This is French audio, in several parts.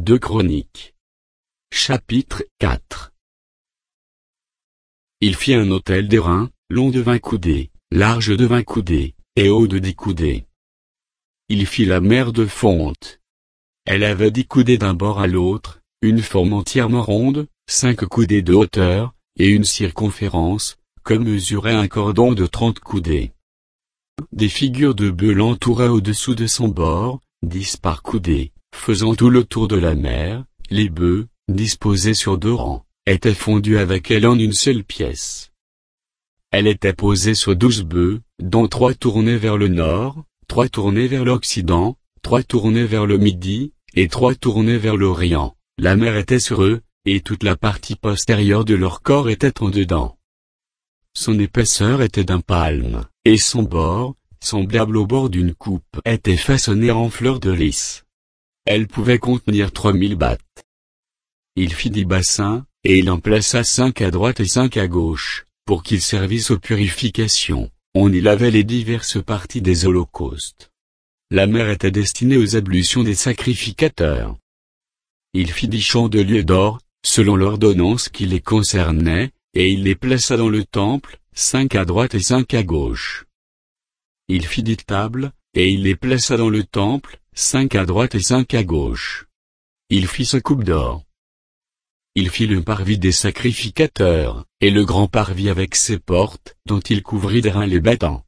2 Chroniques. Chapitre 4. Il fit un autel d'airain, long de 20 coudées, large de 20 coudées, et haut de 10 coudées. Il fit la mer de fonte. Elle avait 10 coudées d'un bord à l'autre, une forme entièrement ronde, 5 coudées de hauteur, et une circonférence, que mesurait un cordon de 30 coudées. Des figures de bœufs l'entouraient au-dessous de son bord, 10 par coudée, faisant tout le tour de la mer. Les bœufs, disposés sur 2 rangs, étaient fondus avec elle en une seule pièce. Elle était posée sur 12 bœufs, dont 3 tournés vers le nord, 3 tournés vers l'occident, 3 tournés vers le midi, et 3 tournés vers l'orient. La mer était sur eux, et toute la partie postérieure de leur corps était en dedans. Son épaisseur était d'un palme, et son bord, semblable au bord d'une coupe, était façonné en fleurs de lys. Elle pouvait contenir 3000 battes. Il fit 10 bassins, et il en plaça 5 à droite et 5 à gauche, pour qu'ils servissent aux purifications. On y lavait les diverses parties des holocaustes. La mer était destinée aux ablutions des sacrificateurs. Il fit 10 chandeliers d'or, selon l'ordonnance qui les concernait, et il les plaça dans le temple, 5 à droite et 5 à gauche. Il fit 10 tables, et il les plaça dans le temple, 5 à droite et 5 à gauche. Il fit ce coupe d'or. Il fit le parvis des sacrificateurs, et le grand parvis avec ses portes, dont il couvrit d'airain les battants.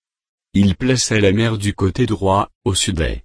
Il plaça la mer du côté droit, au sud-est.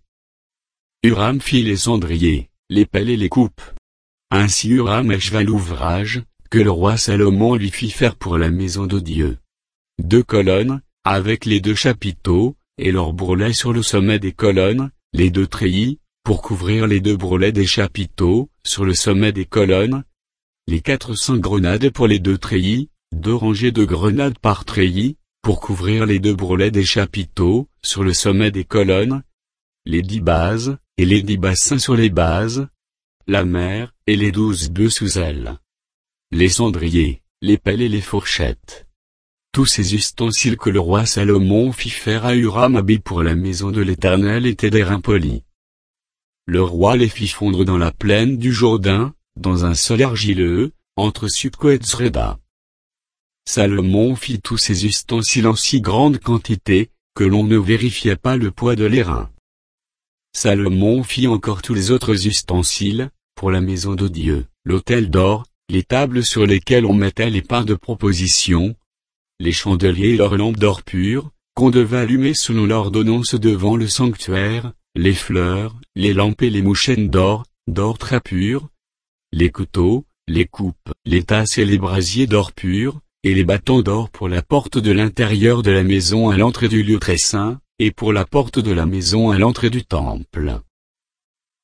Huram fit les cendriers, les pelles et les coupes. Ainsi Huram acheva l'ouvrage, que le roi Salomon lui fit faire pour la maison de Dieu. 2 colonnes, avec les 2 chapiteaux, et leurs bourrelets sur le sommet des colonnes, les 2 treillis, pour couvrir les 2 bourrelets des chapiteaux, sur le sommet des colonnes, les 400 grenades pour les 2 treillis, 2 rangées de grenades par treillis, pour couvrir les 2 bourrelets des chapiteaux, sur le sommet des colonnes, les 10 bases, et les 10 bassins sur les bases, la mer, et les 12 bœufs sous elle, les cendriers, les pelles et les fourchettes. Tous ces ustensiles que le roi Salomon fit faire à Huram-Abi pour la maison de l'Éternel étaient d'airain poli. Le roi les fit fondre dans la plaine du Jourdain, dans un sol argileux, entre Succo et Tsreda. Salomon fit tous ces ustensiles en si grande quantité, que l'on ne vérifiait pas le poids de l'airain. Salomon fit encore tous les autres ustensiles, pour la maison de Dieu, l'autel d'or, les tables sur lesquelles on mettait les pains de proposition, les chandeliers et leurs lampes d'or pur, qu'on devait allumer selon l'ordonnance devant le sanctuaire, les fleurs, les lampes et les mouchaines d'or très pur, les couteaux, les coupes, les tasses et les brasiers d'or pur, et les bâtons d'or pour la porte de l'intérieur de la maison à l'entrée du lieu très saint, et pour la porte de la maison à l'entrée du temple.